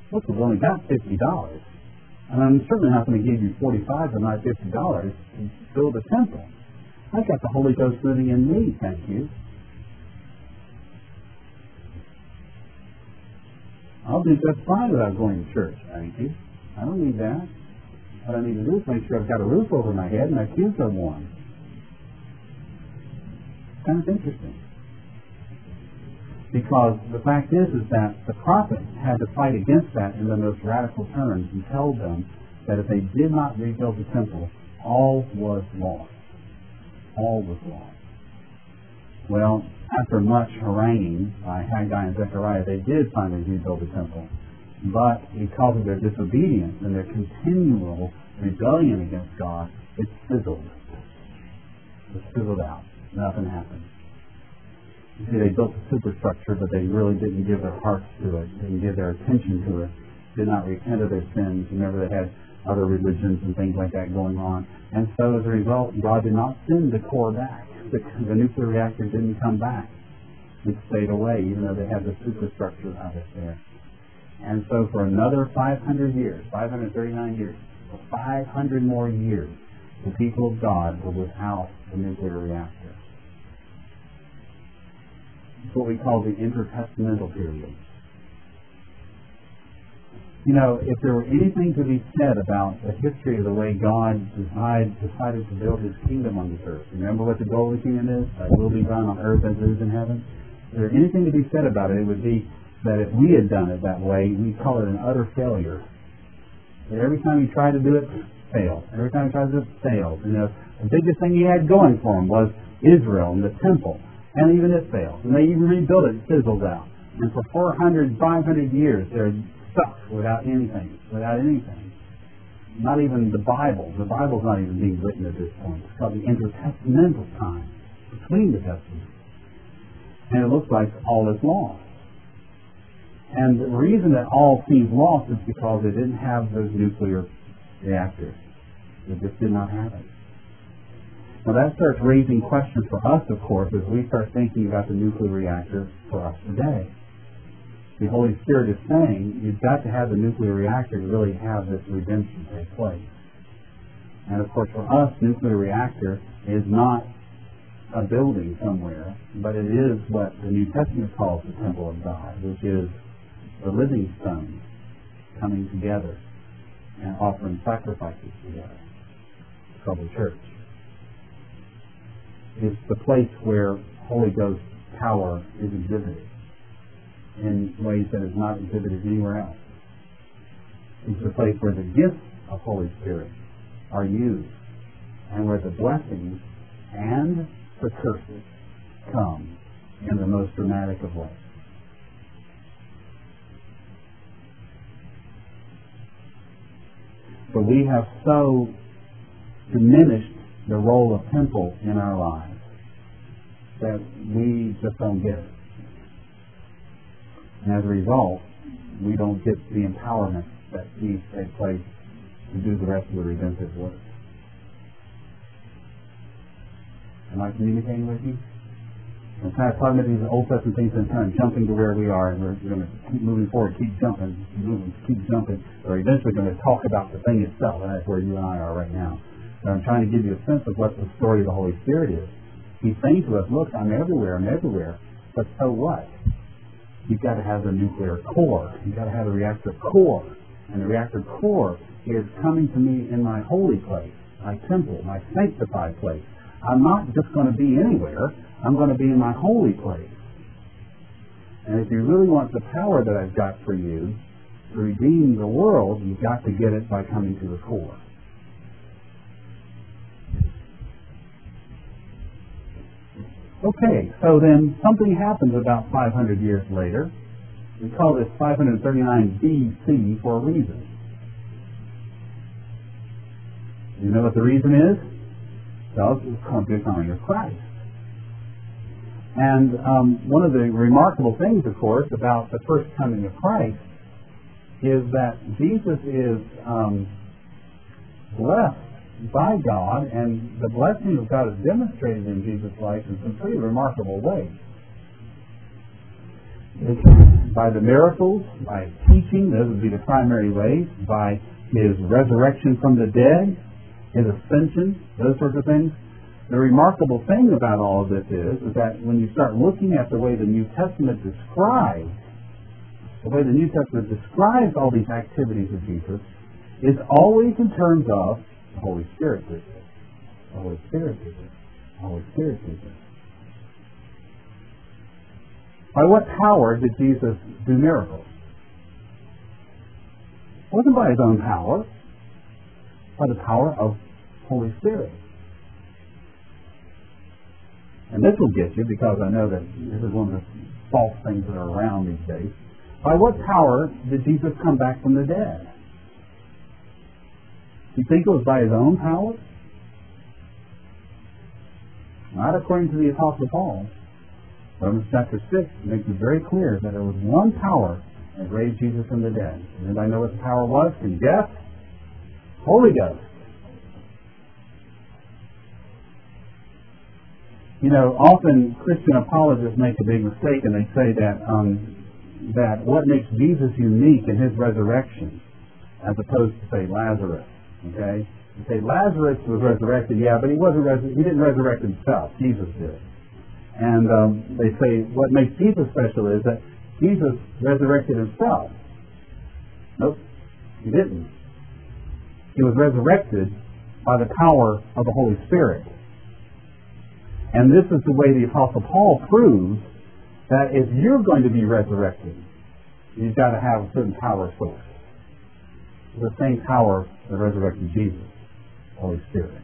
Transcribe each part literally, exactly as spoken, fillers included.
look, we've only got fifty dollars. And I'm certainly not going to give you forty-five of my fifty dollars to build a temple. I've got the Holy Ghost living in me, thank you. I'll do just fine without going to church, thank you. I don't need that. What I need to do is make sure I've got a roof over my head and my kids are warm. It's kind of interesting. Because the fact is, is that the prophet had to fight against that in the most radical terms and tell them that if they did not rebuild the temple, all was lost. All was lost. Well, after much haranguing by Haggai and Zechariah, they did finally rebuild the temple. But because of their disobedience and their continual rebellion against God, it fizzled. It fizzled out. Nothing happened. You see, they built the superstructure, but they really didn't give their hearts to it, didn't give their attention to it, did not repent of their sins. Remember, they had other religions and things like that going on. And so, as a result, God did not send the core back. The, the nuclear reactor didn't come back. It stayed away, even though they had the superstructure of it there. And so, for another five hundred years, five hundred thirty-nine years, for five hundred more years, the people of God were without the nuclear reactor. It's what we call the intertestamental period. You know, if there were anything to be said about the history of the way God decided, decided to build His kingdom on this earth, remember what the goal of the kingdom is? That will be done on earth as it is in heaven. If there were anything to be said about it, it would be that if we had done it that way, we'd call it an utter failure. That every time you try to do it, failed. Every time you try to do it, failed. You know, the biggest thing you had going for them was Israel and the temple. And even it failed. And they even rebuilt it, it fizzled out. And for four hundred, five hundred years, they're stuck without anything. Without anything. Not even the Bible. The Bible's not even being written at this point. It's called the intertestamental time between the Testaments. And it looks like all is lost. And the reason that all seems lost is because they didn't have those nuclear reactors. They just did not have it. Now that starts raising questions for us, of course, as we start thinking about the nuclear reactor for us today. The Holy Spirit is saying you've got to have the nuclear reactor to really have this redemption take place. And of course for us, nuclear reactor is not a building somewhere, but it is what the New Testament calls the temple of God, which is the living stones coming together and offering sacrifices together. It's called the church. It's the place where Holy Ghost power is exhibited in ways that is not exhibited anywhere else. It's the place where the gifts of Holy Spirit are used and where the blessings and the curses come in the most dramatic of ways. But we have so diminished the role of temple in our lives that we just don't get it. And as a result, we don't get the empowerment that needs to take place to do the rest of the redemptive work. Am I communicating with you? I'm kind of talking about these Old Testament things and kind of jumping to where we are, and we're, we're going to keep moving forward, keep jumping, keep moving, keep jumping. We're eventually going to talk about the thing itself, and that's where you and I are right now. So I'm trying to give you a sense of what the story of the Holy Spirit is. He's saying to us, look, I'm everywhere, I'm everywhere, but so what? You've got to have the nuclear core. You've got to have the reactor core. And the reactor core is coming to me in my holy place, my temple, my sanctified place. I'm not just going to be anywhere. I'm going to be in my holy place. And if you really want the power that I've got for you to redeem the world, you've got to get it by coming to the core. Okay, so then something happens about five hundred years later. We call this five hundred thirty-nine B C for a reason. You know what the reason is? Well, it's the coming of Christ. And um, one of the remarkable things, of course, about the first coming of Christ is that Jesus is um, blessed by God, and the blessing of God is demonstrated in Jesus' life in some pretty remarkable ways. It's by the miracles, by teaching, those would be the primary ways, by his resurrection from the dead, his ascension, those sorts of things. The remarkable thing about all of this is, is that when you start looking at the way the New Testament describes, the way the New Testament describes all these activities of Jesus, it's always in terms of the Holy Spirit did this. The Holy Spirit did this. The Holy Spirit did this. By what power did Jesus do miracles? It wasn't by his own power, by the power of Holy Spirit. And this will get you, because I know that this is one of the false things that are around these days. By what power did Jesus come back from the dead? Do you think it was by his own power? Not according to the Apostle Paul. Romans chapter six makes it very clear that there was one power that raised Jesus from the dead. Does anybody know what the power was? Can you guess? Holy Ghost. You know, often Christian apologists make a big mistake, and they say that um, that what makes Jesus unique in his resurrection, as opposed to, say, Lazarus. Okay, you say Lazarus was resurrected, yeah, but he wasn't. Res- he didn't resurrect himself. Jesus did. And um, they say what makes Jesus special is that Jesus resurrected himself. Nope, he didn't. He was resurrected by the power of the Holy Spirit. And this is the way the Apostle Paul proves that if you're going to be resurrected, you've got to have a certain power source. The same power that resurrected Jesus, Holy Spirit.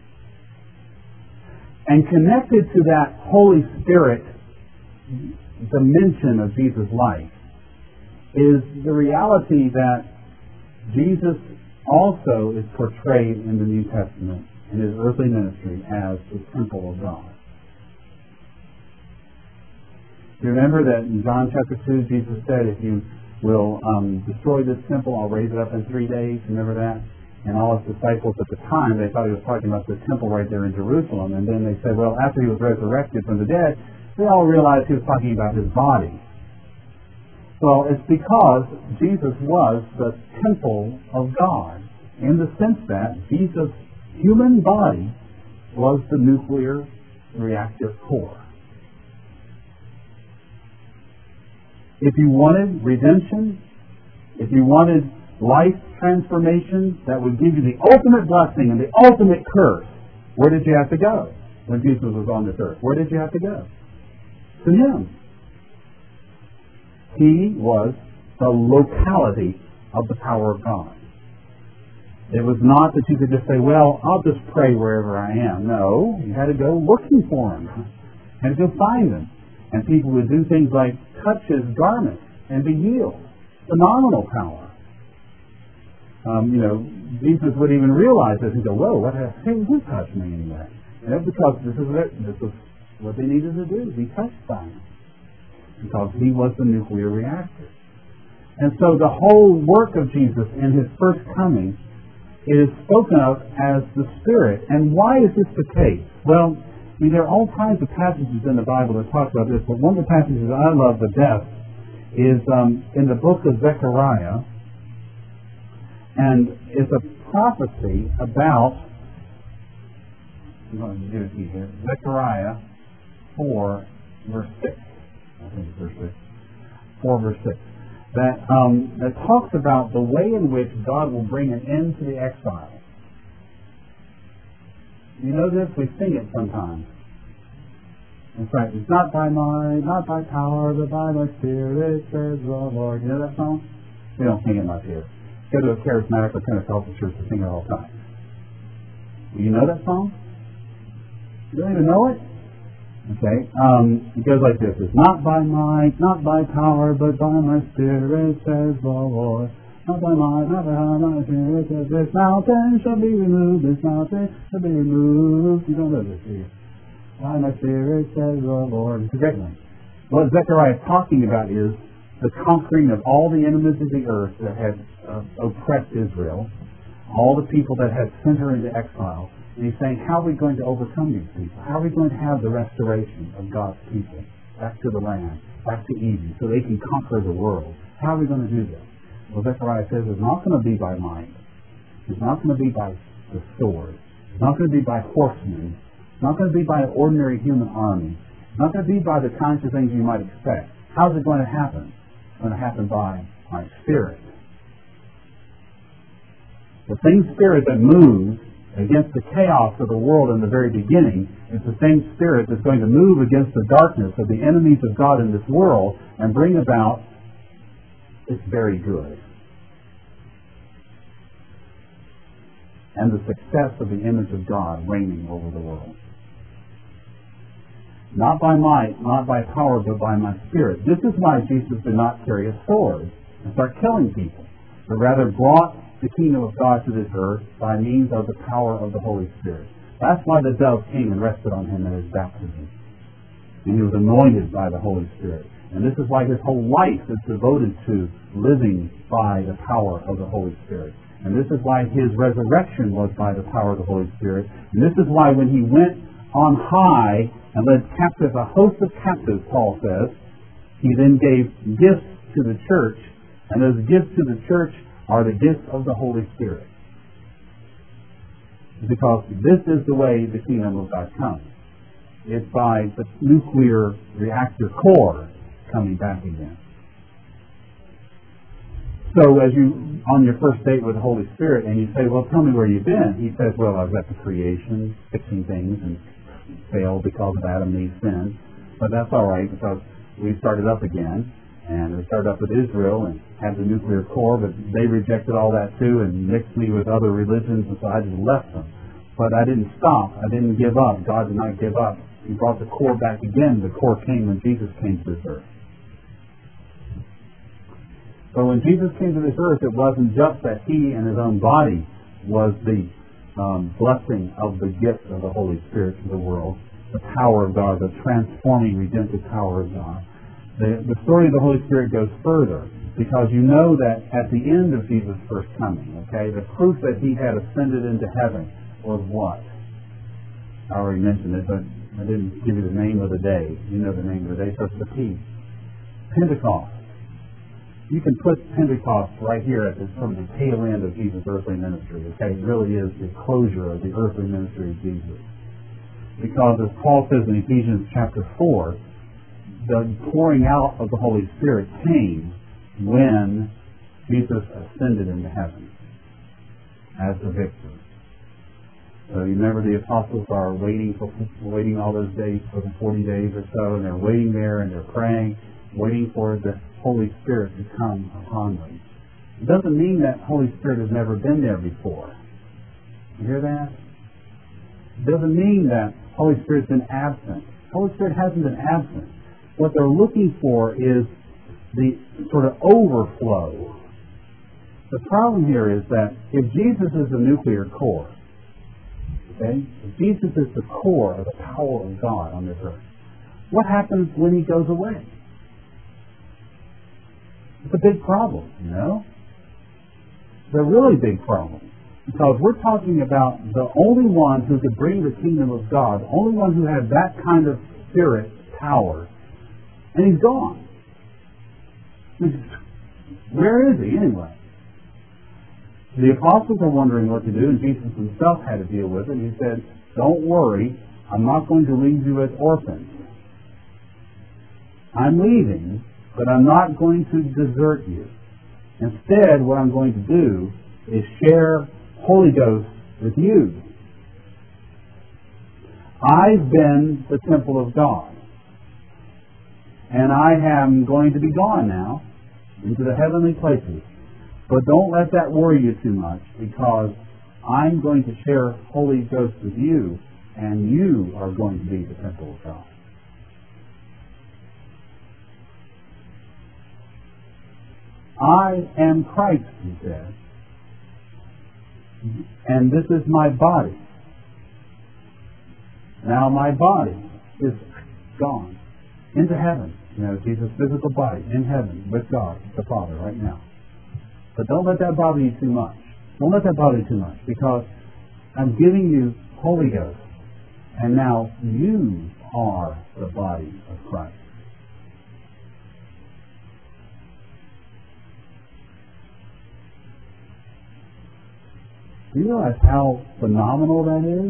And connected to that Holy Spirit dimension of Jesus' life is the reality that Jesus also is portrayed in the New Testament in his earthly ministry as the temple of God. You remember that in John chapter two, Jesus said, if you will um, destroy this temple, I'll raise it up in three days. Remember that? And all his disciples at the time, they thought he was talking about the temple right there in Jerusalem. And then they said, well, after he was resurrected from the dead, they all realized he was talking about his body. Well, it's because Jesus was the temple of God, in the sense that Jesus' human body was the nuclear reactor core. If you wanted redemption, if you wanted life transformation that would give you the ultimate blessing and the ultimate curse, where did you have to go when Jesus was on this earth? Where did you have to go? To him. He was the locality of the power of God. It was not that you could just say, well, I'll just pray wherever I am. No, you had to go looking for him. You had to go find him. And people would do things like touch his garment and be healed. Phenomenal power. Um, you know, Jesus would even realize this and go, whoa, what has, hey, who touched me anyway? You know, because this is, what, this is what they needed to do, be touched by him. Because he was the nuclear reactor. And so the whole work of Jesus in his first coming is spoken of as the Spirit. And why is this the case? Well, I mean, there are all kinds of passages in the Bible that talk about this, but one of the passages I love the best is um, in the book of Zechariah, and it's a prophecy about, I'm going to give it to you here, Zechariah four, verse six. I think it's verse six. four, verse six. That, um, that talks about the way in which God will bring an end to the exile. You know this? We sing it sometimes. It's right. It's not by might, not by power, but by my Spirit, says the Lord. You know that song? We don't sing it much here. Go to a charismatic or Pentecostal church to sing it all the time. You know that song? You don't even know it? Okay. Um, it goes like this. It's not by might, not by power, but by my Spirit, says the Lord. Not by might, not by power, not by Spirit, says this mountain shall be removed, this mountain shall be removed. You don't know this, do you? By my Spirit, says the Lord. It's a great one. What Zechariah is talking about is the conquering of all the enemies of the earth that had uh, oppressed Israel, all the people that had sent her into exile. And he's saying, how are we going to overcome these people? How are we going to have the restoration of God's people back to the land? back to Eden so they can conquer the world. How are we going to do this? Well, Zechariah says it's not going to be by might. It's not going to be by the sword. It's not going to be by horsemen. It's not going to be by an ordinary human army. It's not going to be by the kinds of things you might expect. How's it going to happen? It's going to happen by my Spirit. The same Spirit that moves against the chaos of the world in the very beginning is the same Spirit that's going to move against the darkness of the enemies of God in this world and bring about its very good. And the success of the image of God reigning over the world. Not by might, not by power, but by my Spirit. This is why Jesus did not carry a sword and start killing people, but rather brought the kingdom of God to this earth by means of the power of the Holy Spirit. That's why the dove came and rested on him at his baptism. And he was anointed by the Holy Spirit. And this is why his whole life is devoted to living by the power of the Holy Spirit. And this is why his resurrection was by the power of the Holy Spirit. And this is why when he went on high and led captive a host of captives, Paul says, he then gave gifts to the church. And those gifts to the church are the gifts of the Holy Spirit. Because this is the way the kingdom of God comes. It's by the nuclear reactor core coming back again. So as you, on your first date with the Holy Spirit, and you say, well, tell me where you've been. He says, well, I was at the creation, fixing things, and failed because of Adam and Eve's sin. But that's all right, because we started up again. And we started up with Israel and had the nuclear core, but they rejected all that too and mixed me with other religions, and so I just left them. But I didn't stop. I didn't give up. God did not give up. He brought the core back again. The core came when Jesus came to this earth. So when Jesus came to this earth, it wasn't just that he and his own body was the um, blessing of the gift of the Holy Spirit to the world, the power of God, the transforming, redemptive power of God. The, the story of the Holy Spirit goes further, because you know that at the end of Jesus' first coming, okay, the proof that he had ascended into heaven was what? I already mentioned it, but I didn't give you the name of the day. You know the name of the day, so it's the P. Pentecost. You can put Pentecost right here at the, from the tail end of Jesus' earthly ministry, okay? It really is the closure of the earthly ministry of Jesus. Because as Paul says in Ephesians chapter four, the pouring out of the Holy Spirit came when Jesus ascended into heaven as the victor. So you remember the apostles are waiting for waiting all those days for the forty days or so, and they're waiting there and they're praying, waiting for the Holy Spirit to come upon them. It doesn't mean that Holy Spirit has never been there before. You hear that? It doesn't mean that Holy Spirit's been absent. Holy Spirit hasn't been absent. What they're looking for is the sort of overflow. The problem here is that if Jesus is the nuclear core, okay, if Jesus is the core of the power of God on this earth, what happens when he goes away? It's a big problem, you know? It's a really big problem. Because we're talking about the only one who could bring the kingdom of God, the only one who had that kind of spirit power, and he's gone. Where is he anyway? The apostles are wondering what to do, and Jesus himself had to deal with it. He said, don't worry, I'm not going to leave you as orphans. I'm leaving, but I'm not going to desert you. Instead, what I'm going to do is share Holy Ghost with you. I've been the temple of God. And I am going to be gone now into the heavenly places. But don't let that worry you too much, because I'm going to share Holy Ghost with you, and you are going to be the temple of God. I am Christ, he said. And this is my body. Now my body is gone into heaven. You know, Jesus' physical body in heaven with God, the Father, right now. But don't let that bother you too much. Don't let that bother you too much, because I'm giving you Holy Ghost, and now you are the body of Christ. Do you realize how phenomenal that is?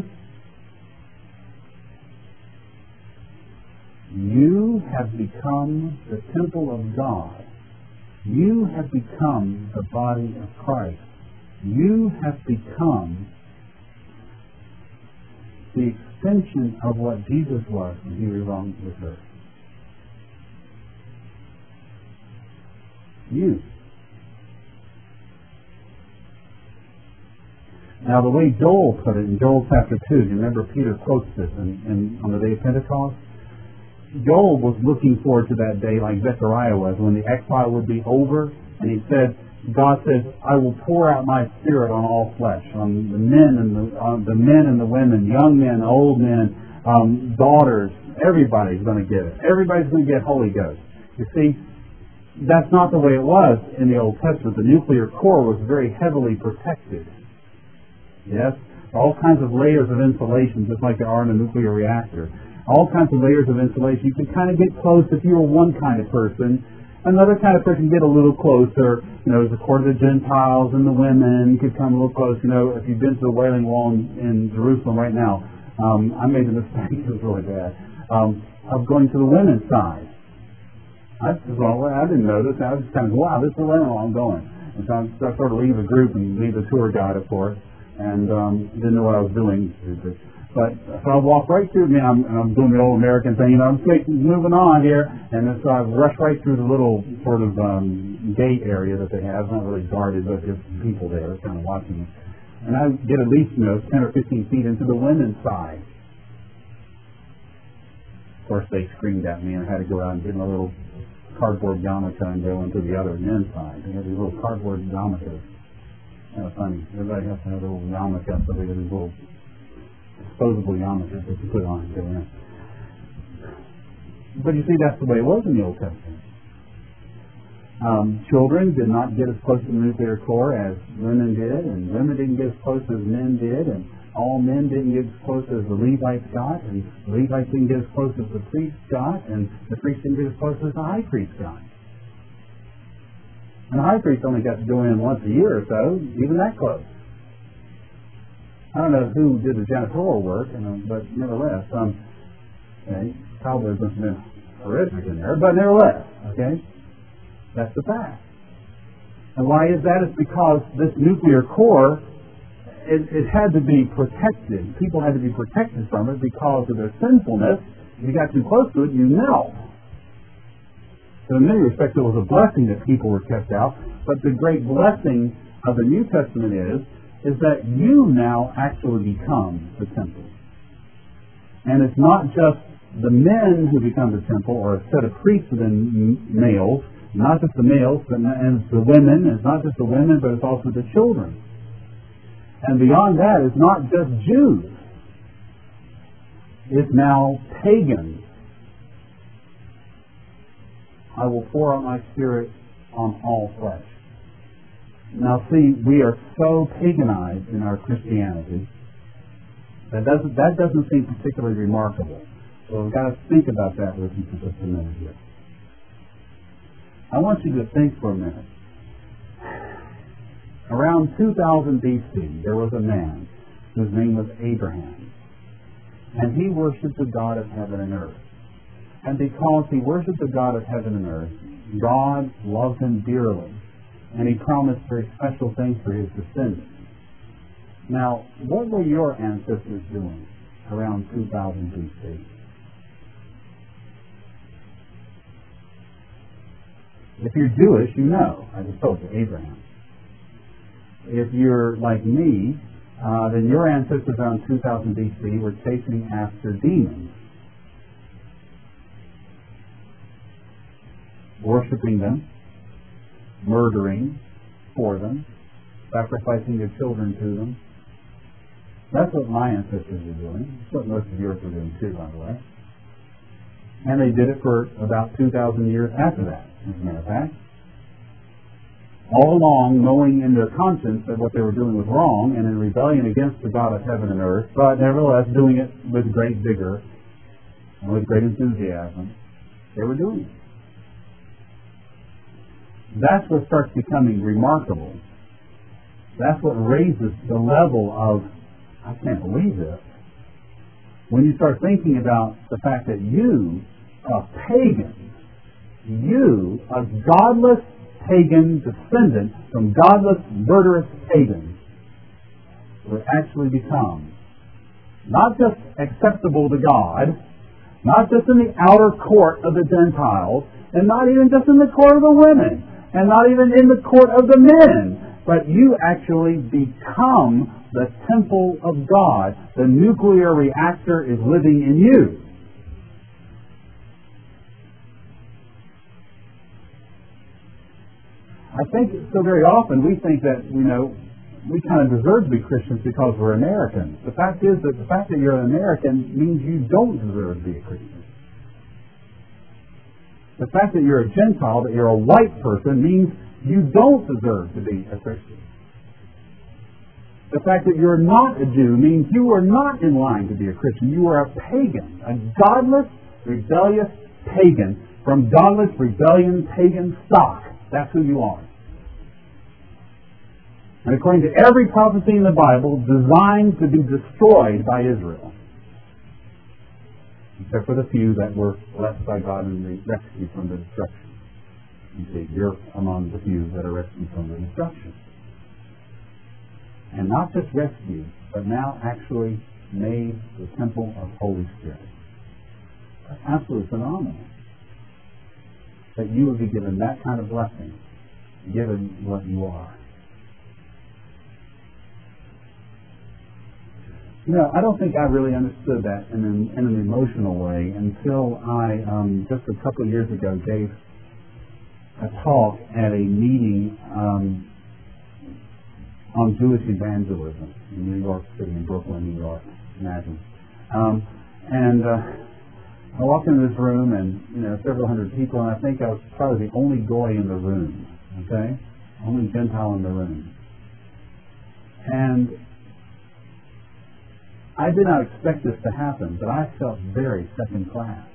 You have become the temple of God. You have become the body of Christ. You have become the extension of what Jesus was when he was on this earth. You. Now, the way Joel put it in Joel chapter two, you remember Peter quotes this in, in, on the day of Pentecost? Joel was looking forward to that day like Zechariah was, when the exile would be over, and he said, God says, I will pour out my spirit on all flesh, on the men and the, on the men and the women, young men, old men, um, daughters. Everybody's going to get it. Everybody's going to get Holy Ghost. You see, that's not the way it was in the Old Testament. The nuclear core was very heavily protected. Yes? All kinds of layers of insulation, just like there are in a nuclear reactor. All kinds of layers of insulation. You can kind of get close if you were one kind of person. Another kind of person get a little closer. You know, there's the court of the Gentiles and the women. You could come a little close. You know, if you've been to the Wailing Wall in, in Jerusalem right now, um, I made the mistake. It was really bad. Um, of going to the women's side. I just well, I didn't know this. I was just kind of, wow, this is the Wailing Wall I'm going. And so I, so I sort of leave the group and leave the tour guide, of course, and um, didn't know what I was doing. But so I walk right through. I mean, I'm, I'm doing the old American thing. You know, I'm moving on here, and so I rush right through the little sort of um, gate area that they have. It's not really guarded, but there's people there kind of watching it. And I get at least, you know, ten or fifteen feet into the women's side. Of course, they screamed at me, and I had to go out and get my little cardboard yarmulke and go into the other men's side. They have these little cardboard yarmulkes. Kind of funny. Everybody has to have a little yarmulke, so they have these little disposable yarmulkes that you put on and go in. But you see, that's the way it was in the Old Testament. Um, children did not get as close to the nuclear core as women did, and women didn't get as close as men did, and all men didn't get as close as the Levites got, and the Levites didn't get as close as the priests got, and the priests didn't get as close as the high priest got. And the high priest only got to go in once a year or so, even that close. I don't know who did the janitorial work, you know, but nevertheless, um, okay, probably must have been horrific in there, but nevertheless, okay, that's the fact. And why is that? It's because this nuclear core, it, it had to be protected. People had to be protected from it because of their sinfulness. If you got too close to it, you melt. So in many respects, it was a blessing that people were kept out, but the great blessing of the New Testament is is that you now actually become the temple. And it's not just the men who become the temple, or a set of priests within males, not just the males, but and it's the women. It's not just the women, but it's also the children. And beyond that, it's not just Jews. It's now pagans. I will pour out my spirit on all flesh. Now see, we are so paganized in our Christianity that doesn't, that doesn't seem particularly remarkable. So we've got to think about that with you for just a minute here. I want you to think for a minute. Around two thousand B C, there was a man whose name was Abraham. And he worshipped the God of heaven and earth. And because he worshipped the God of heaven and earth, God loved him dearly. And he promised very special things for his descendants. Now, what were your ancestors doing around two thousand B C? If you're Jewish, you know, I just told you, Abraham. If you're like me, uh, then your ancestors around two thousand B C were chasing after demons, worshiping them, murdering for them, sacrificing their children to them. That's what my ancestors were doing. That's what most of yours were doing too, by the way. And they did it for about two thousand years after that, as a matter of fact. All along, knowing in their conscience that what they were doing was wrong and in rebellion against the God of heaven and earth, but nevertheless doing it with great vigor and with great enthusiasm, they were doing it. That's what starts becoming remarkable That's what raises the level of, I can't believe this. When you start thinking about the fact that you, a pagan, you, a godless pagan descendant from godless, murderous pagans, would actually become not just acceptable to God, not just in the outer court of the Gentiles, and not even just in the court of the women, and not even in the court of the men, but you actually become the temple of God. The nuclear reactor is living in you. I think so very often we think that, you know, we kind of deserve to be Christians because we're Americans. The fact is that the fact that you're an American means you don't deserve to be a Christian. The fact that you're a Gentile, that you're a white person, means you don't deserve to be a Christian. The fact that you're not a Jew means you are not in line to be a Christian. You are a pagan, a godless, rebellious pagan from godless, rebellion, pagan stock. That's who you are. And according to every prophecy in the Bible, designed to be destroyed by Israel. Except for the few that were blessed by God and rescued from the destruction. You see, you're among the few that are rescued from the destruction. And not just rescued, but now actually made the temple of Holy Spirit. That's absolutely phenomenal. That you would be given that kind of blessing, given what you are. You know, I don't think I really understood that in an, in an emotional way until I, um, just a couple of years ago, gave a talk at a meeting um, on Jewish evangelism in New York City, in Brooklyn, New York, imagine. Um, and uh, I walked into this room and, you know, several hundred people, and I think I was probably the only goy in the room, okay? Only Gentile in the room. And I did not expect this to happen, but I felt very second class.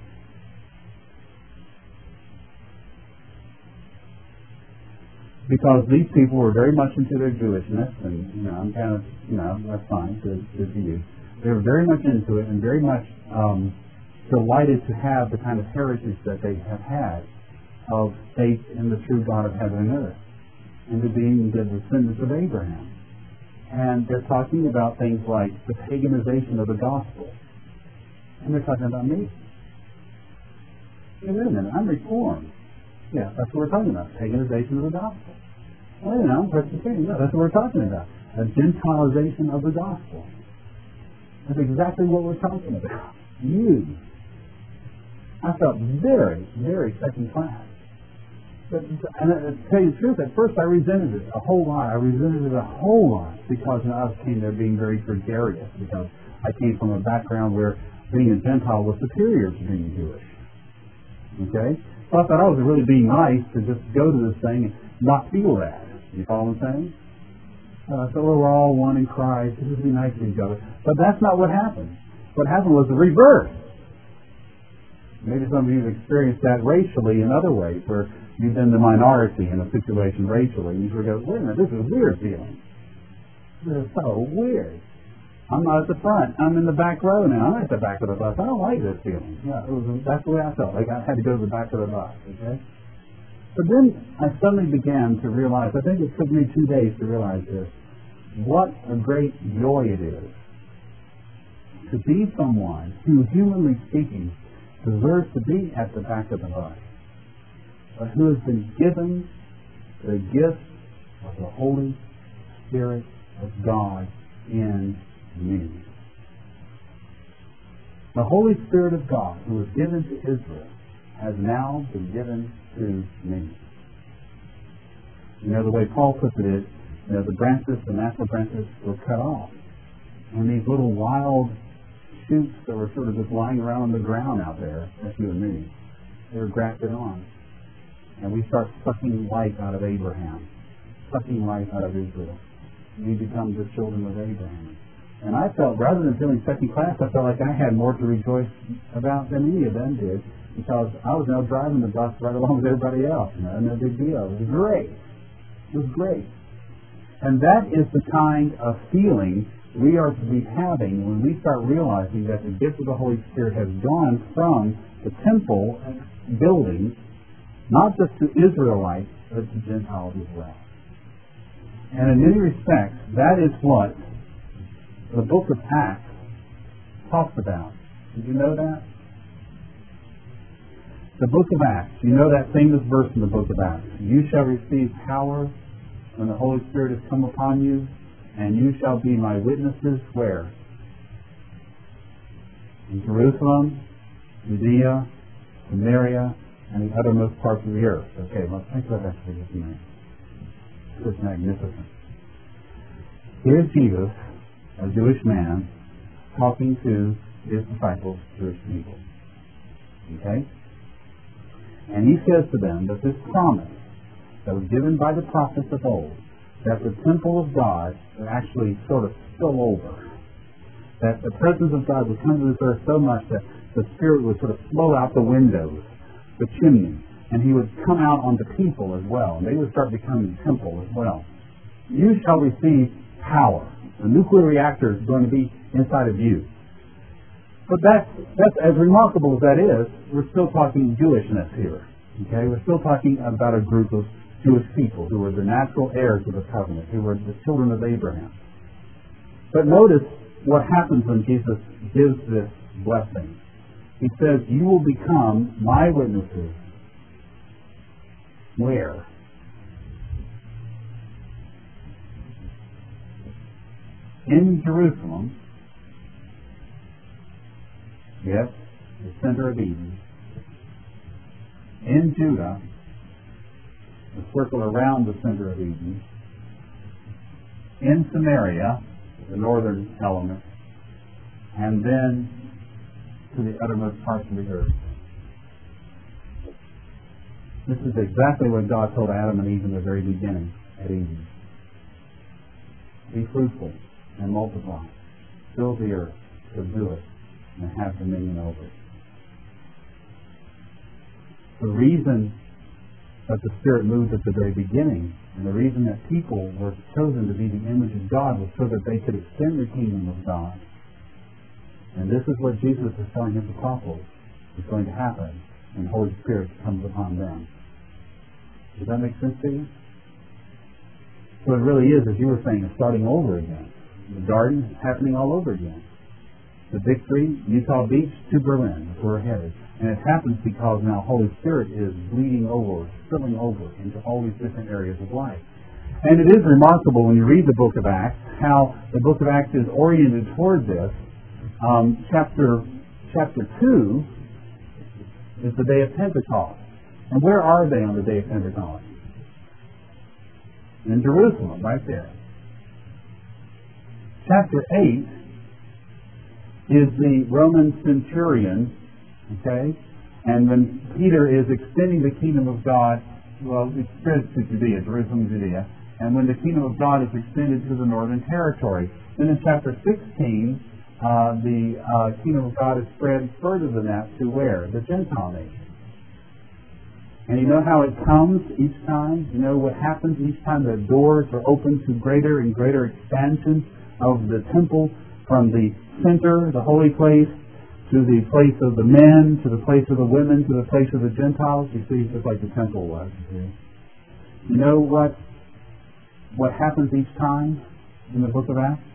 Because these people were very much into their Jewishness, and, you know, I'm kind of, you know, that's fine, good, good for you. They were very much into it and very much um, delighted to have the kind of heritage that they have had of faith in the true God of heaven and earth, and to being the descendants of Abraham. And they're talking about things like the paganization of the gospel. And they're talking about me. Hey, wait a minute, I'm Reformed. Yeah, that's what we're talking about, paganization of the gospel. Well, you know, Presbyterian, yeah, that's what we're talking about. A Gentilization of the gospel. That's exactly what we're talking about. You. I felt very, very second class. But, and to tell you the truth, at first I resented it a whole lot. I resented it a whole lot because you know, I came there being very gregarious, because I came from a background where being a Gentile was superior to being Jewish. Okay? So I thought I was really being nice to just go to this thing and not feel that. You follow what I'm saying? Uh, so we're all one in Christ. Just be nice to each other. But that's not what happened. What happened was the reverse. Maybe some of you have experienced that racially in other ways, where you've been the minority in a situation racially. You sort of go, wait a minute, this is a weird feeling. This is so weird. I'm not at the front. I'm in the back row now. I'm at the back of the bus. I don't like this feeling. Yeah, it was, that's the way I felt. Like I had to go to the back of the bus. Okay? But then I suddenly began to realize, I think it took me two days to realize this, what a great joy it is to be someone who, humanly speaking, deserves to be at the back of the bus, but who has been given the gift of the Holy Spirit of God in me. The Holy Spirit of God, who was given to Israel, has now been given to me. You know, the way Paul puts it is, you know, the branches, the natural branches, were cut off. And these little wild shoots that were sort of just lying around on the ground out there, that's you and me, they were grafted on. And we start sucking life out of Abraham, sucking life out of Israel. We become the children of Abraham. And I felt, rather than feeling second class, I felt like I had more to rejoice about than any of them did, because I was now driving the bus right along with everybody else. You know, no big deal. It was great. It was great. And that is the kind of feeling we are to be having when we start realizing that the gift of the Holy Spirit has gone from the temple building, not just to Israelites, but to Gentiles as well. And in many respects, that is what the book of Acts talks about. Did you know that? The book of Acts, you know that famous verse in the book of Acts. You shall receive power when the Holy Spirit has come upon you, and you shall be my witnesses where? In Jerusalem, Judea, Samaria, and the uttermost parts of the earth. Okay, let's think about that for just a minute. This is magnificent. Here's Jesus, a Jewish man, talking to his disciples, Jewish people. Okay? And he says to them that this promise that was given by the prophets of old, that the temple of God would actually sort of spill over, that the presence of God would come to this earth so much that the Spirit would sort of flow out the windows, the chimney, and He would come out onto people as well, and they would start becoming temple as well. You shall receive power. The nuclear reactor is going to be inside of you. But that's, that's as remarkable as that is, we're still talking Jewishness here. Okay, we're still talking about a group of Jewish people who were the natural heirs of the covenant, who were the children of Abraham. But notice what happens when Jesus gives this blessing. He says, you will become my witnesses. Where? In Jerusalem. Yes, the center of Eden. In Judah, the circle around the center of Eden. In Samaria, the northern element. And then to the uttermost parts of the earth. This is exactly what God told Adam and Eve in the very beginning at Eden. Be fruitful and multiply. Fill the earth, subdue it, and have dominion over it. The reason that the Spirit moved at the very beginning, and the reason that people were chosen to be the image of God, was so that they could extend the kingdom of God. And this is what Jesus is telling his apostles is going to happen when the Holy Spirit comes upon them. Does that make sense to you? So it really is, as you were saying, starting over again. The garden is happening all over again. The Victory, Utah Beach to Berlin, that's where we're headed. And it happens because now Holy Spirit is bleeding over, spilling over into all these different areas of life. And it is remarkable when you read the book of Acts, how the book of Acts is oriented toward this. Um, chapter chapter two is the day of Pentecost. And where are they on the day of Pentecost? In Jerusalem, right there. Chapter eight is the Roman centurion, okay? And when Peter is extending the kingdom of God, well, it spreads to Judea, Jerusalem, Judea. And when the kingdom of God is extended to the northern territory. Then in chapter sixteen, Uh, the uh, kingdom of God is spread further than that to where? The Gentile nation. And you know how it comes each time? You know what happens each time the doors are open to greater and greater expansion of the temple from the center, the holy place, to the place of the men, to the place of the women, to the place of the Gentiles. You see, just like the temple was. You see. You know what, what happens each time in the book of Acts?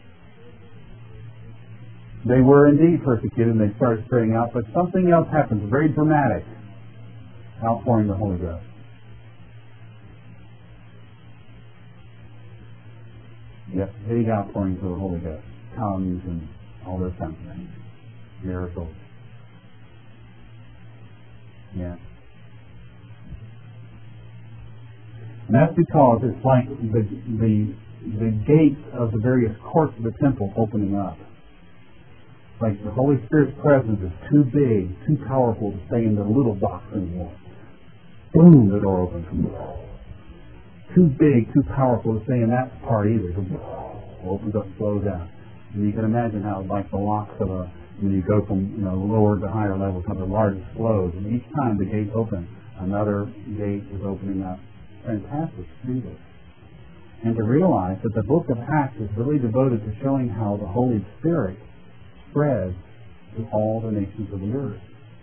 They were indeed persecuted and they started spreading out, but something else happens, very dramatic. Outpouring the Holy Ghost. Yes, big outpouring of the Holy Ghost. Tongues and all those kinds of things. Miracles. Yeah. And that's because it's like the, the, the gates of the various courts of the temple opening up. Like the Holy Spirit's presence is too big, too powerful to stay in the little box anymore. Boom, the door opens. Too big, too powerful to stay in that part either. It opens up and slows down. And you can imagine how, like the locks of a, when you go from you know lower to higher levels, how the largest flows. And each time the gates open, another gate is opening up. Fantastic to see this. and to realize that the book of Acts is really devoted to showing how the Holy Spirit spreads to all the nations of the earth.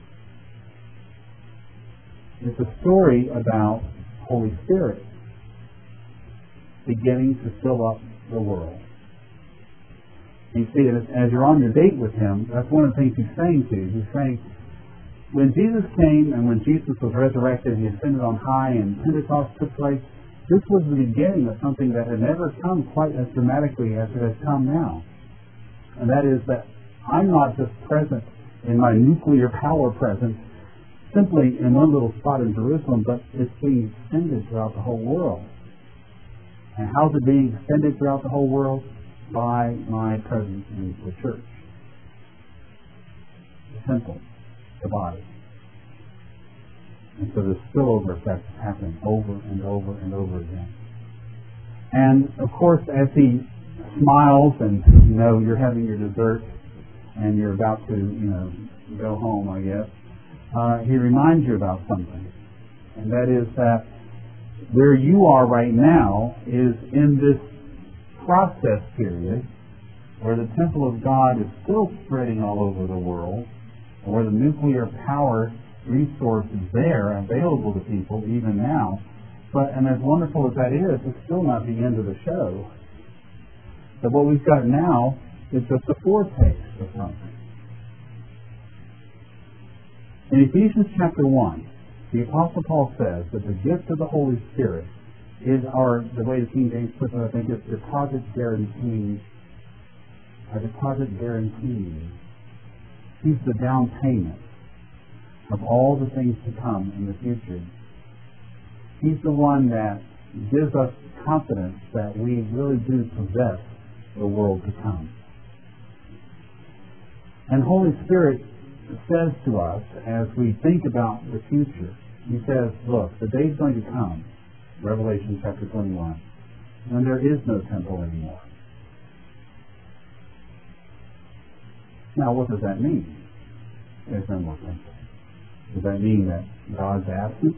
It's a story about Holy Spirit beginning to fill up the world. You see, as you're on your date with Him, that's one of the things He's saying to you. He's saying, when Jesus came and when Jesus was resurrected, He ascended on high and Pentecost took place, this was the beginning of something that had never come quite as dramatically as it has come now. And that is that I'm not just present in my nuclear power presence simply in one little spot in Jerusalem, but it's being extended throughout the whole world. And how's it being extended throughout the whole world? By my presence in the church. The temple, the body. And so the spillover effect is happening over and over and over again. And of course, as He smiles and, you know, you're having your dessert and you're about to, you know, go home, I guess, uh, He reminds you about something. And that is that where you are right now is in this process period where the temple of God is still spreading all over the world, where the nuclear power resource is there available to people even now. But and as wonderful as that is, it's still not the end of the show. But what we've got now is just a foretaste of something. In Ephesians chapter one, the Apostle Paul says that the gift of the Holy Spirit is our, the way the King James puts it, I think it's deposit guarantee, a deposit guarantee. He's the down payment of all the things to come in the future. He's the one that gives us confidence that we really do possess the world to come. And Holy Spirit says to us, as we think about the future, He says, look, the day's going to come, Revelation chapter twenty-one, when there is no temple anymore. Now, what does that mean? There's no more temple. Does that mean that God's absent?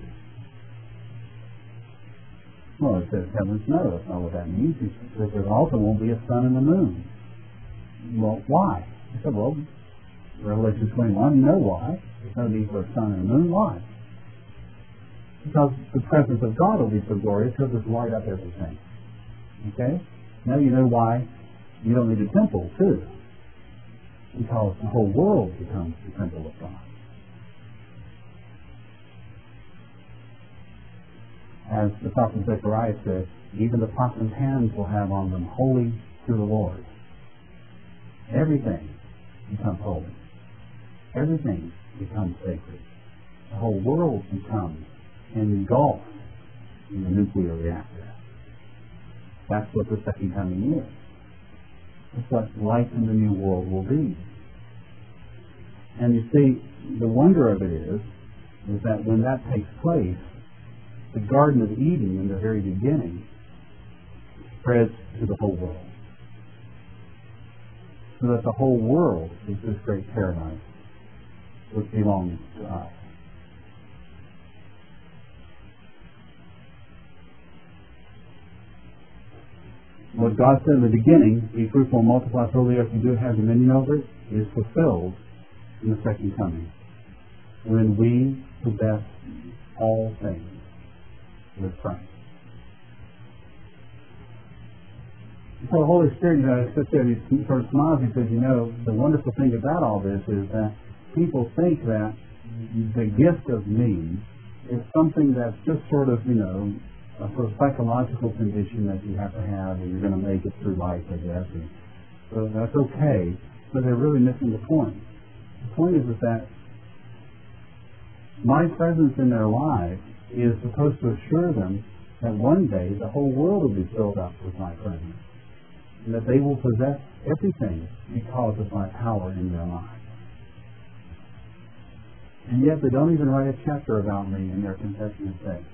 Well, it says heavens no. That's not what that means. It says there also won't be a sun and the moon. Well, why? I said, well, Revelation twenty-one, you know why. There's no need for a sun and a moon. Why? Because the presence of God will be so glorious, He'll just light up everything. Okay? Now you know why you don't need a temple, too. Because the whole world becomes the temple of God. As the prophet Zechariah said, even the prophet's hands will have on them holy to the Lord. Everything becomes holy. Everything becomes sacred. The whole world becomes engulfed in the nuclear reactor. That's what the second coming is. It's what life in the new world will be. And you see, the wonder of it is, is that when that takes place, the Garden of Eden in the very beginning spreads to the whole world. So that the whole world is this great paradise which belongs to us. What God said in the beginning, be fruitful and multiply, fill the earth, you do have dominion over it, is fulfilled in the second coming, when we possess all things with Christ. So the Holy Spirit, you know, sits there and he sort of smiles and says, you know, the wonderful thing about all this is that people think that the gift of me is something that's just sort of, you know, a sort of psychological condition that you have to have, and you're going to make it through life, I guess. And so that's okay, but they're really missing the point. The point is, is that my presence in their lives is supposed to assure them that one day the whole world will be filled up with my presence, and that they will possess everything because of my power in their lives. And yet they don't even write a chapter about me in their confession of faith.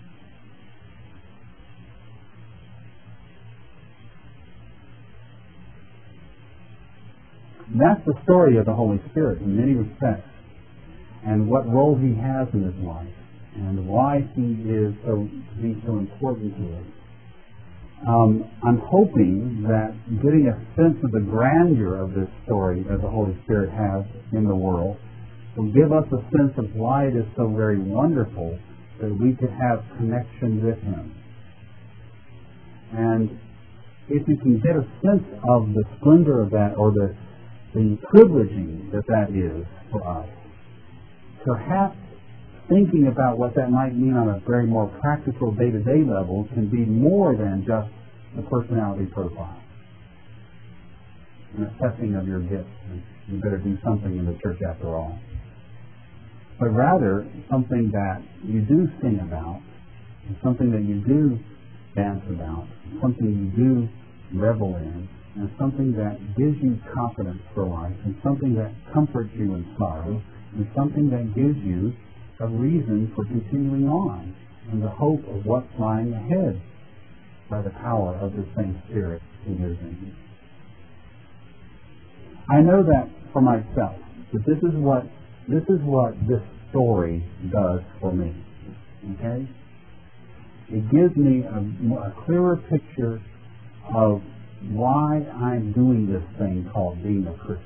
That's the story of the Holy Spirit in many respects, and what role He has in His life, and why He is so, to be so important to us. Um, I'm hoping that getting a sense of the grandeur of this story that the Holy Spirit has in the world will give us a sense of why it is so very wonderful that we could have connection with Him. And if you can get a sense of the splendor of that, or the, the privileging that that is for us, perhaps thinking about what that might mean on a very more practical day-to-day level can be more than just the personality profile, an assessing of your gifts. You better do something in the church after all. But rather, something that you do sing about, and something that you do dance about, something you do revel in, and something that gives you confidence for life, and something that comforts you in sorrow, and something that gives you a reason for continuing on, and the hope of what's lying ahead by the power of the same Spirit who lives in you. I know that for myself, that this is what this is what this story does for me. Okay? It gives me a, a clearer picture of why I'm doing this thing called being a Christian.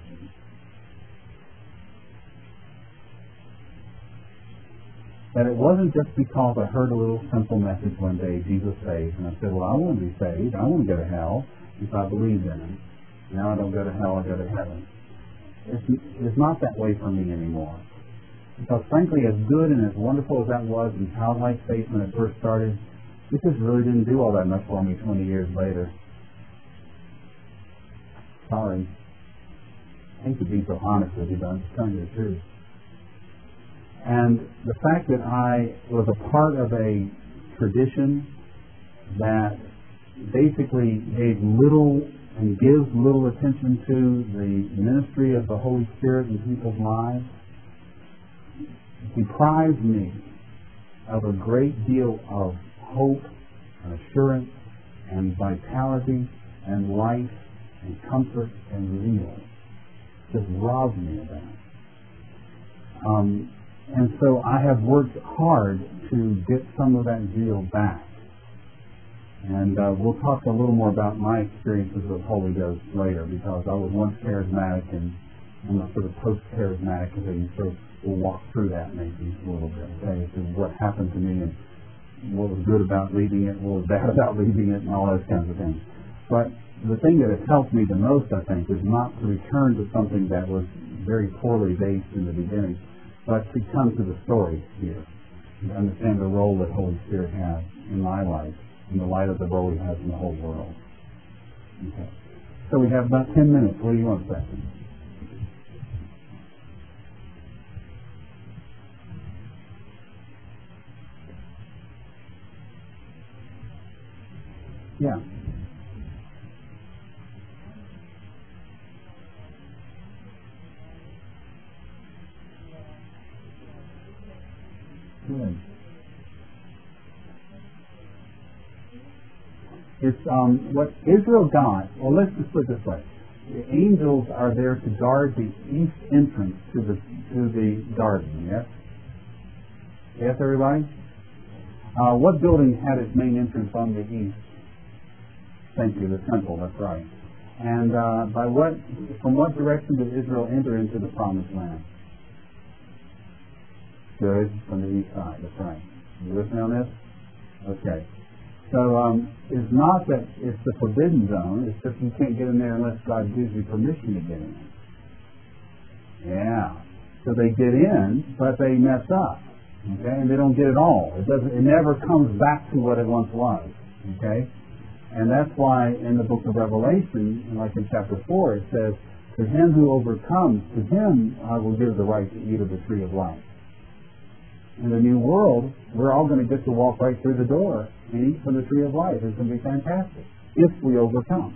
That it wasn't just because I heard a little simple message one day, Jesus saves, and I said, well, I want to be saved. I want to go to hell if I believed in Him. Now I don't go to hell, I go to heaven. It's, it's not that way for me anymore. Because frankly, as good and as wonderful as that was in childlike faith when it first started, it just really didn't do all that much for me twenty years later. Sorry. I hate to be so honest with you, but I'm just telling you the truth. And the fact that I was a part of a tradition that basically gave little and gives little attention to the ministry of the Holy Spirit in people's lives deprives me of a great deal of hope and assurance and vitality and life and comfort and zeal. Just robs me of that. Um, And so I have worked hard to get some of that zeal back. And uh, we'll talk a little more about my experiences with Holy Ghost later, because I was once charismatic and I'm a sort of post-charismatic, and so we'll walk through that maybe a little bit, okay, to what happened to me and what was good about leaving it, what was bad about leaving it, and all those kinds of things. But the thing that has helped me the most, I think, is not to return to something that was very poorly based in the beginning, but to come to the story here and understand the role that Holy Spirit has in my life, in the light of the role He has in the whole world. Okay. So we have about ten minutes. What do you want to say? Yeah. Good. It's um, what Israel got. Well, let's just put it this way: the angels are there to guard the east entrance to the to the garden. Yes. Yes, everybody. Uh, what building had its main entrance on the east? Thank you, the temple. That's right. And uh, by what, from what direction did Israel enter into the promised land? Good, from the east side. That's right. You listening on this? Okay. So um, it's not that it's the forbidden zone. It's just you can't get in there unless God gives you permission to get in. Yeah. So they get in, but they mess up. Okay, and they don't get it all. It doesn't. It never comes back to what it once was. Okay, and that's why in the book of Revelation, like in chapter four, it says, "To him who overcomes, to him I will give the right to eat of the tree of life." In the new world, we're all going to get to walk right through the door and eat from the tree of life. It's going to be fantastic if we overcome.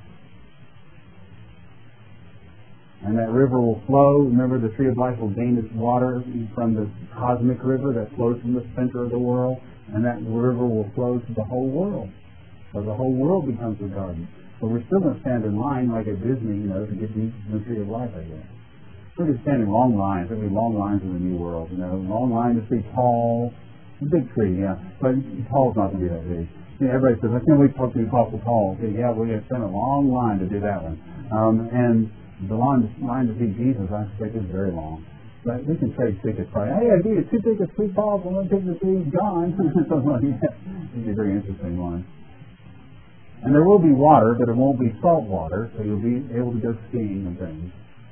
And that river will flow. Remember, the tree of life will gain its water from the cosmic river that flows from the center of the world, and that river will flow to the whole world. So the whole world becomes a garden. But we're still going to stand in line like at Disney, you know, to get the, the tree of life, I guess. We're going to stand in long lines. There'll be long lines in the new world, you know. Long line to see tall. A big tree, yeah. But tall's not going to be that big. Yeah, everybody says, I can't wait to talk to the Apostle Paul. Okay, yeah, we have spent a long line to do that one. Um, and the line, line to see Jesus, I suspect, is very long. But we can trade tickets. Probably, hey, I give you two tickets to see Paul, and one ticket to see John. So, yeah, it'll be a very interesting one. And there will be water, but it won't be salt water, so you'll be able to go skiing and things.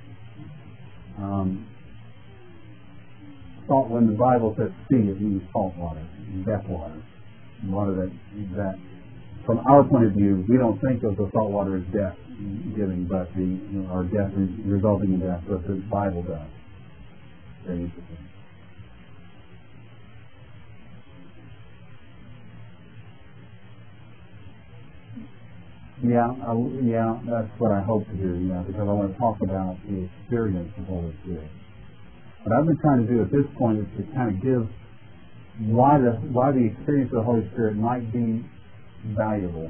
Um, salt, when the Bible says sea, it means salt water, death water. Water that, that, from our point of view, we don't think of the salt water as death giving, but the, you know, or death resulting in death, but the Bible does. Very interesting. Yeah, I, yeah, that's what I hope to do, yeah, because I want to talk about the experience of the Holy Spirit. What I've been trying to do at this point is to kind of give why the why the experience of the Holy Spirit might be valuable.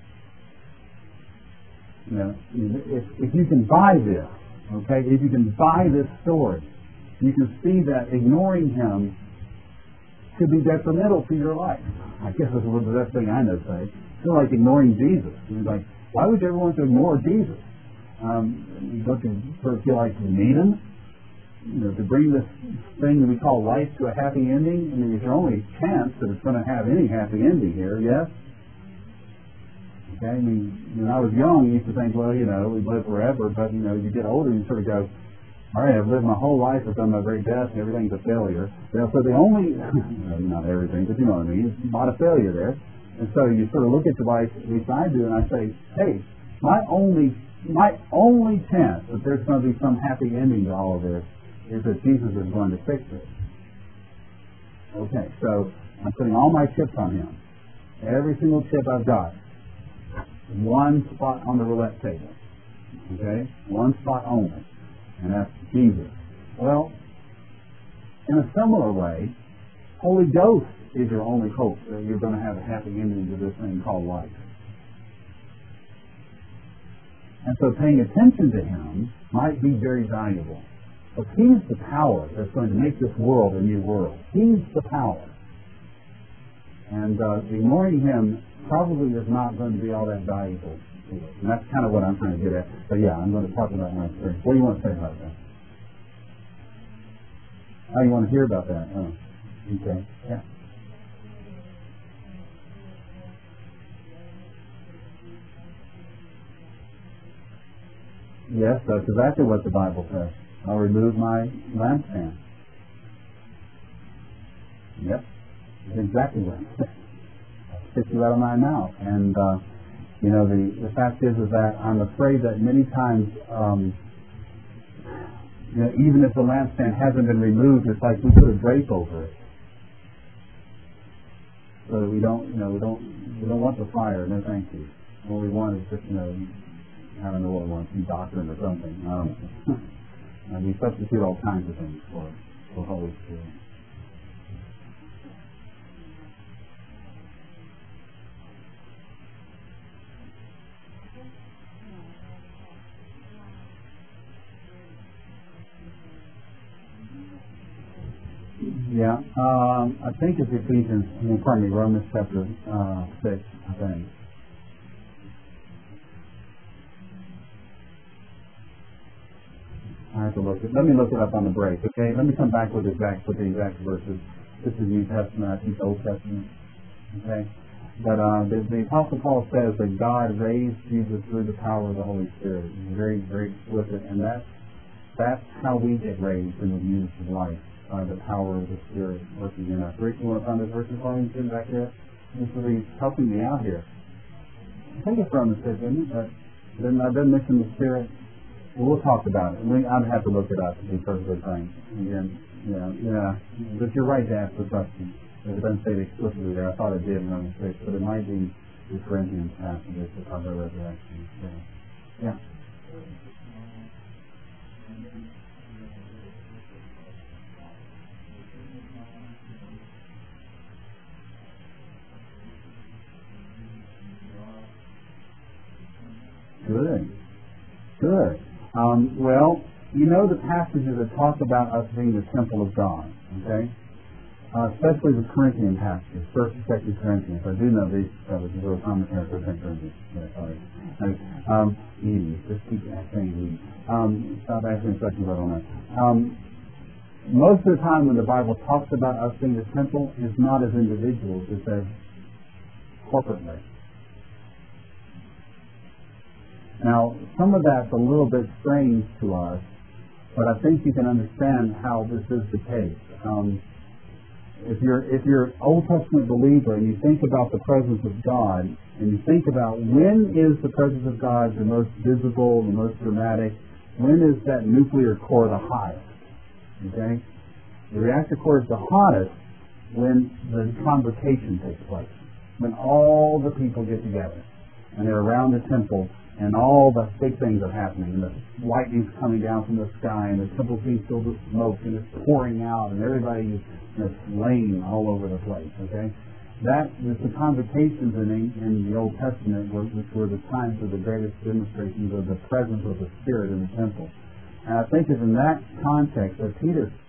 You know, if if you can buy this, okay, if you can buy this story, you can see that ignoring Him could be detrimental to your life. I guess that's the best thing I know to say. It's like ignoring Jesus. It's like, why would you ever want to ignore Jesus? Um, you don't sort of feel like you need Him. You know, to bring this thing that we call life to a happy ending. I mean, it's your only chance that it's going to have any happy ending here, yes? Okay, I mean, when I was young, you used to think, well, you know, we live forever, but, you know, you get older, you sort of go, all right, I've lived my whole life, I've done my very best, and everything's a failure. You know, so the only, not everything, but you know what I mean, it's a lot of failure there. And so you sort of look at the life, at least I do, and I say, hey, my only, my only chance that there's going to be some happy ending to all of this is that Jesus is going to fix it. Okay, so I'm putting all my chips on Him. Every single chip I've got. One spot on the roulette table. Okay? One spot only. And that's Jesus. Well, in a similar way, Holy Ghost is your only hope that you're going to have a happy ending to this thing called life. And so paying attention to Him might be very valuable. But He's the power that's going to make this world a new world. He's the power. And uh, ignoring Him probably is not going to be all that valuable to us. And that's kind of what I'm trying to get at. But yeah, I'm going to talk about my experience. What do you want to say about that? Oh, you want to hear about that? Oh, okay. Yeah. Yes, that's exactly what the Bible says. I'll remove my lampstand. Yep, that's exactly what it says. I'll spit you out of my mouth. And, uh, you know, the, the fact is, is that I'm afraid that many times, um, you know, even if the lampstand hasn't been removed, it's like we put a drape over it. So that we don't, you know, we don't, we don't want the fire. No, thank you. What we want is just, you know, I don't know what we want, some doctrine or something. I don't know. And we substitute all kinds of things for for Holy Spirit. Yeah, um, I think it's Ephesians, I mean, pardon me, Romans chapter uh, six, I think. I have to look it. Let me look it up on the break, okay? Let me come back with exact with the exact verses. This is New Testament, I think Old Testament, okay? But uh, the, the Apostle Paul says that God raised Jesus through the power of the Holy Spirit. He's very, very explicit, and that's that's how we get raised in the news of life, by the power of the Spirit working in us. Rick, you want to find this verse for me? Jim, back there. This is he's helping me out here. I think it's Romans six, isn't it? But then I didn't mention the Spirit. Well, we'll talk about it. We, I'd have to look it up to be perfectly frank. Again, yeah, yeah. But you're right to ask the question. It doesn't say it explicitly there. I thought it did in Romans six, but it might be the Corinthians passage that talks about resurrection. So, yeah. Good. Good. Um, well, you know the passages that talk about us being the temple of God, okay? uh, especially the Corinthian passages, First and Second Corinthians. I do know these. That was a little commentary for Second Corinthians. Yeah, sorry. Okay. Um, Edie, just keep saying Edie. Um, stop asking questions I don't know. Um, most of the time when the Bible talks about us being the temple, it's not as individuals, it's as corporately. Now, some of that's a little bit strange to us, but I think you can understand how this is the case. Um, if you're if you're an Old Testament believer and you think about the presence of God, and you think about when is the presence of God the most visible, the most dramatic, when is that nuclear core the hottest? Okay? The reactor core is the hottest when the convocation takes place, when all the people get together and they're around the temple and all the big things are happening, and the lightning's coming down from the sky, and the temple's being filled with smoke, and it's pouring out, and everybody is you know, slain all over the place, okay? That is the convocations in, in the Old Testament, which were the times of the greatest demonstrations of the presence of the Spirit in the temple. And I think it's in that context that Peter